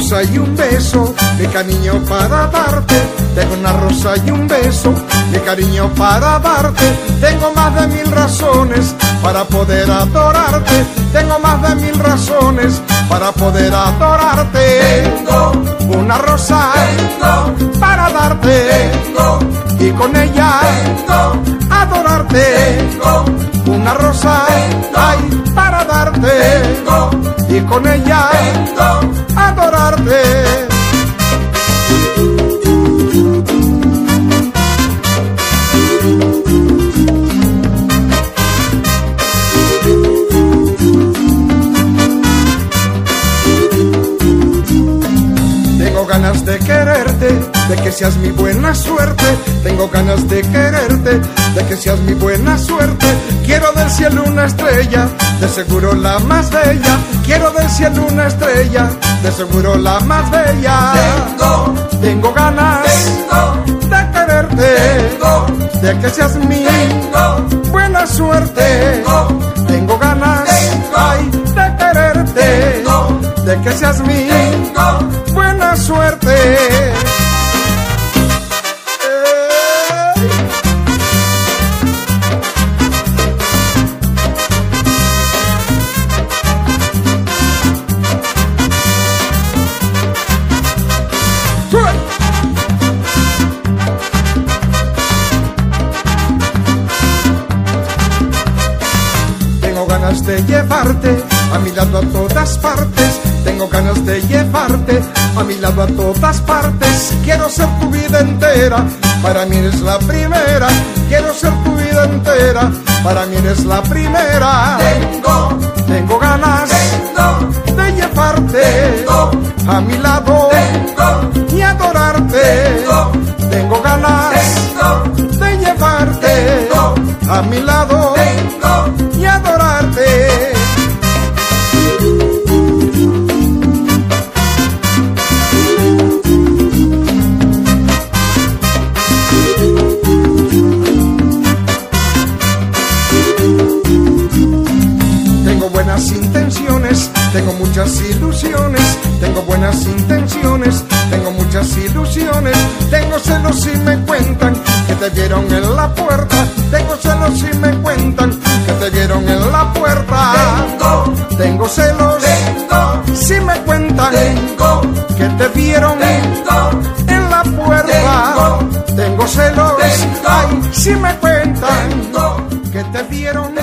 rosa y un beso, mi cariño para darte. Tengo una rosa y un beso, mi cariño para darte. Tengo más de 1000 razones para poder adorarte. Tengo más de 1000 razones para poder adorarte. Tengo una rosa para darte. Y con ella adorarte. Una rosa hay para darte. Y con ella adorarte. Tengo ganas de quererte, de que seas mi buena suerte. Tengo ganas de quererte, de que seas mi buena suerte. Quiero del cielo una estrella, de seguro la más bella. Quiero del cielo una estrella, de seguro la más bella. Tengo ganas de quererte, de que seas mi buena suerte. Tengo ganas de quererte, de que seas mi buena suerte. Tengo ganas de llevarte a mi lado a todas partes. Tengo ganas de llevarte a mi lado a todas partes. Quiero ser tu vida entera, para mí eres la primera. Quiero ser tu vida entera, para mí eres la primera. Tengo ganas de llevarte a mi lado y adorarte. Tengo ganas de llevarte a mi lado y adorarte. Tengo buenas intenciones, tengo muchas ilusiones. Tengo buenas intenciones, tengo muchas ilusiones. Tengo celos si me cuentan que te vieron en la puerta. Tengo celos si me cuentan que te vieron en la puerta. Tengo celos si me cuentan que te vieron en la puerta. Tengo celos si me cuentan que te vieron